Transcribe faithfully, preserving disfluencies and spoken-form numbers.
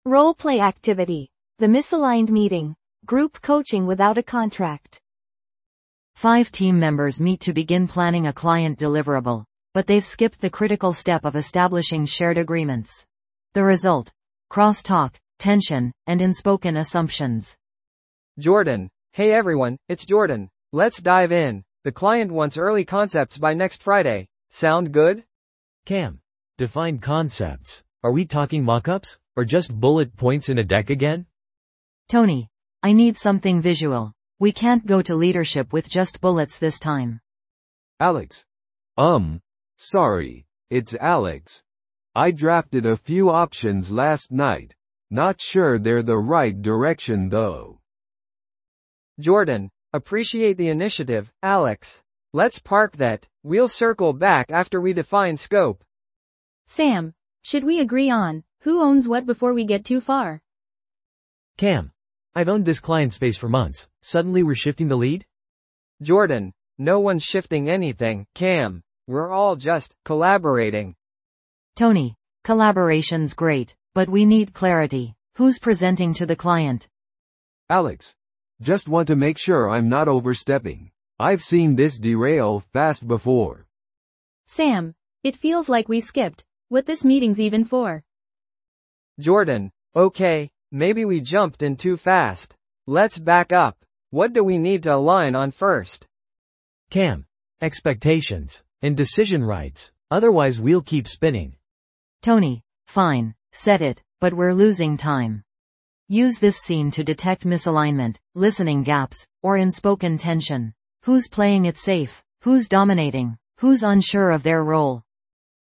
Role play activity. The misaligned meeting. Group coaching without a contract. Five team members meet to begin planning a client deliverable, but they've skipped the critical step of establishing shared agreements. The result? Crosstalk, tension, and unspoken assumptions. Jordan. Hey everyone, it's Jordan. Let's dive in. The client wants early concepts by next Friday. Sound good? Cam. Defined concepts. Are we talking mock-ups, or just bullet points in a deck again? Tony. I need something visual. We can't go to leadership with just bullets this time. Alex. Um, sorry, it's Alex. I drafted a few options last night. Not sure they're the right direction though. Jordan. Appreciate the initiative, Alex. Let's park that. We'll circle back after we define scope. Sam. Should we agree on who owns what before we get too far? Cam. I've owned this client space for months. Suddenly we're shifting the lead? Jordan. No one's shifting anything, Cam. We're all just collaborating. Tony. Collaboration's great, but we need clarity. Who's presenting to the client? Alex. Just want to make sure I'm not overstepping. I've seen this derail fast before. Sam. It feels like we skipped what this meeting's even for. Jordan. Okay, maybe we jumped in too fast. Let's back up. What do we need to align on first? Cam. Expectations and decision rights. Otherwise we'll keep spinning. Tony. Fine, set it, but we're losing time. Use this scene to detect misalignment, listening gaps, or unspoken tension. Who's playing it safe? Who's dominating? Who's unsure of their role?